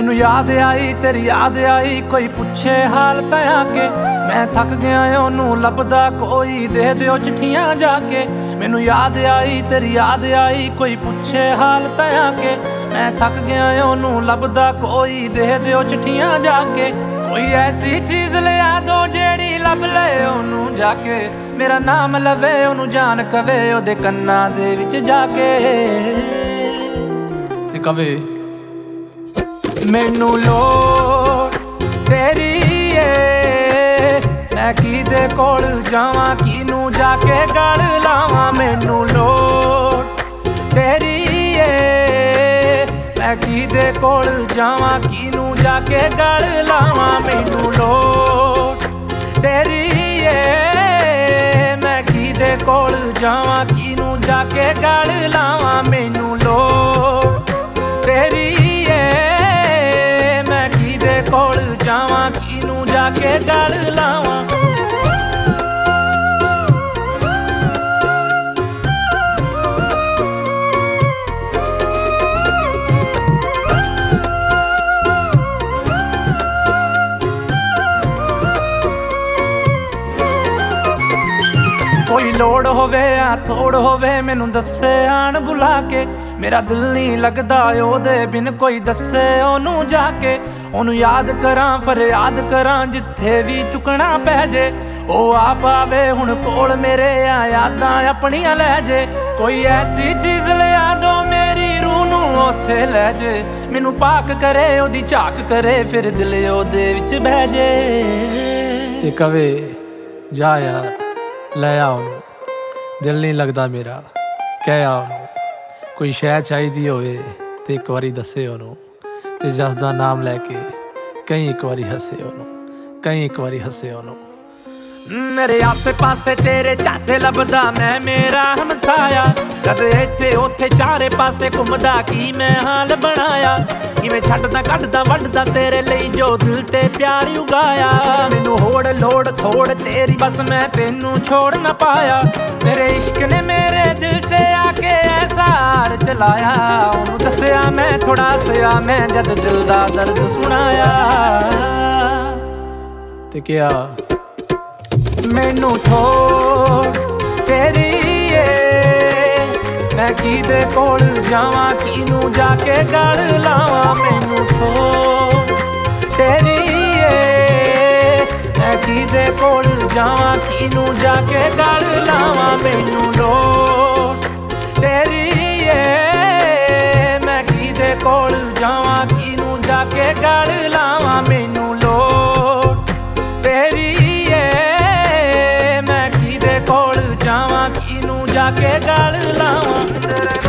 मैनू याद आई तेरी याद आई, कोई पुछे हाल तया के। मैं थक गया ओनू लभदा कोई, दे दिओ चिट्ठियां जाके। मैनू याद आई तेरी याद आई, कोई पुछे हाल तया के। मैं थक गया ओनू लभदा कोई, दे दिओ चिट्ठियां जाके। कोई ऐसी चीज़ लिया दो जेड़ी लब ले ओनू जाके। मेरा नाम लवे ओनू जान कवे, ओदे कन्ना दे विच जाके ते कवे मैनू लोड़ तेरी ए, मैं किदे कोल जावां किनू जाके गल लावां। मैनू लोड़ तेरी ए, मैं किदे कोल जावां किनू जाके गल लावां। मैनू लोड़ तेरी ए, मैं किदे कोल जावां किनू जाके गल लावां। मैनू लोड़ तेरी कोल जावां किनू जाके गल लावां। कोई लोड़ होवे या थोड़ होवे मैनू दस्से आन बुला के। मेरा दिल नहीं लगदा ओदे बिन कोई दस्से ओनू जाके। ओनू याद करां फरियाद करां जिथे भी चुकना पै जे। ओ आप आवे हुण कोल मेरे, यादां अपनियां लै जे। कोई ऐसी चीज़ लिया दो मेरी रूह नू ओथे लै जे। मैनू पाक करे ओदी झाक करे, फिर दिल ओदे विच बह जे ते कवे जा यार लै आओ, दिल नहीं लगदा मेरा कह आओ। कोई शै चाहिदी होवे ते एक बारी दस्से ओनू, ते जस दा नाम लैके कई एक बारी हसे ओनू, कई एक बारी हसे ओनू। मेरे आसे पासे तेरे चासे लभदा मैं मेरा हमसाया। कदे इत्थे उत्थे चारे पासे घुमदा की मैं हाल बनाया। किवें छड्डदा कड्डदा वड्डदा तेरे लई जो दिल ते प्यार उगाया। मैनू होड़ लोड़ थोड़ तेरी बस मैं तेनू छोड़ ना पाया। तेरे इश्क ने मेरे दिल ते आके ऐसा हार चलाया। ओनू दस्सिया मैं थोड़ा हस्सिया मैं जद दिल दा दर्द सुनाया ते क्या मैनू छोड़ तेरी ए, मैं किदे कोल जावां किनू जाके गल लावां। मैनू छोड़ तेरी ए, मैं किदे कोल जावां किनू जाके गल लावां। मैनू लोड़ तेरी ए, मैं किदे कोल जावां किनू जाके गल लावां। मैनू लोड़ तेरी कोल जावां किनू जाके गल लावां।